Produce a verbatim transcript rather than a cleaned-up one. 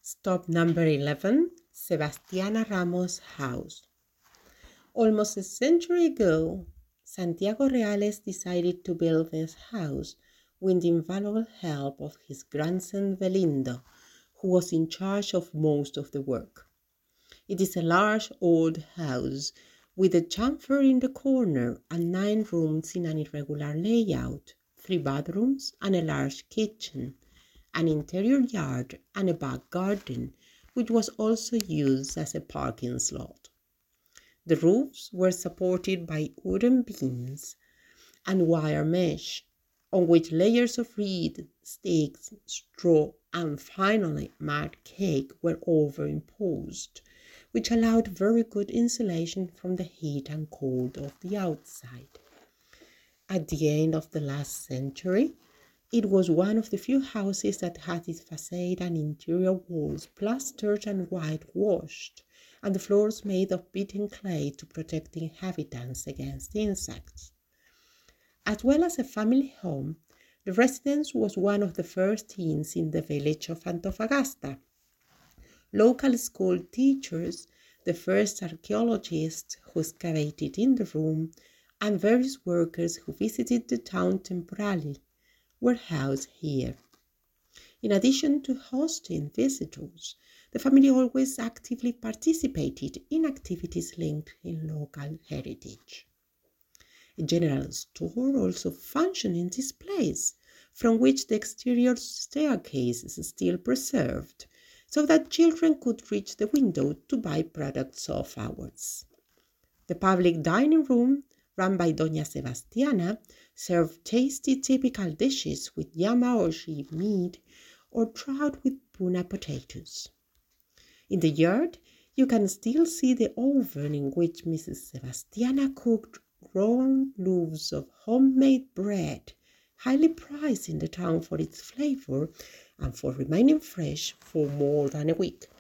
Stop number eleven, Sebastiana Ramos' house. Almost a century ago, Santiago Reales decided to build this house with the invaluable help of his grandson Belindo, who was in charge of most of the work. It is a large old house with a chamfer in the corner and nine rooms in an irregular layout, three bathrooms and a large kitchen, an interior yard and a back garden, which was also used as a parking slot. The roofs were supported by wooden beams and wire mesh, on which layers of reed, sticks, straw, and finally mud cake were overimposed, which allowed very good insulation from the heat and cold of the outside. At the end of the last century, it was one of the few houses that had its facade and interior walls plastered and whitewashed, and the floors made of beaten clay to protect the inhabitants against insects. As well as a family home, the residence was one of the first inns in the village of Antofagasta. Local school teachers, the first archaeologists who excavated in the room, and various workers who visited the town temporarily were housed here. In addition to hosting visitors, the family always actively participated in activities linked in local heritage. A general store also functioned in this place, from which the exterior staircase is still preserved, so that children could reach the window to buy products of ours. The public dining room, run by Doña Sebastiana, served tasty typical dishes with llama or sheep meat or trout with puna potatoes. In the yard, you can still see the oven in which Missus Sebastiana cooked round loaves of homemade bread, highly prized in the town for its flavor and for remaining fresh for more than a week.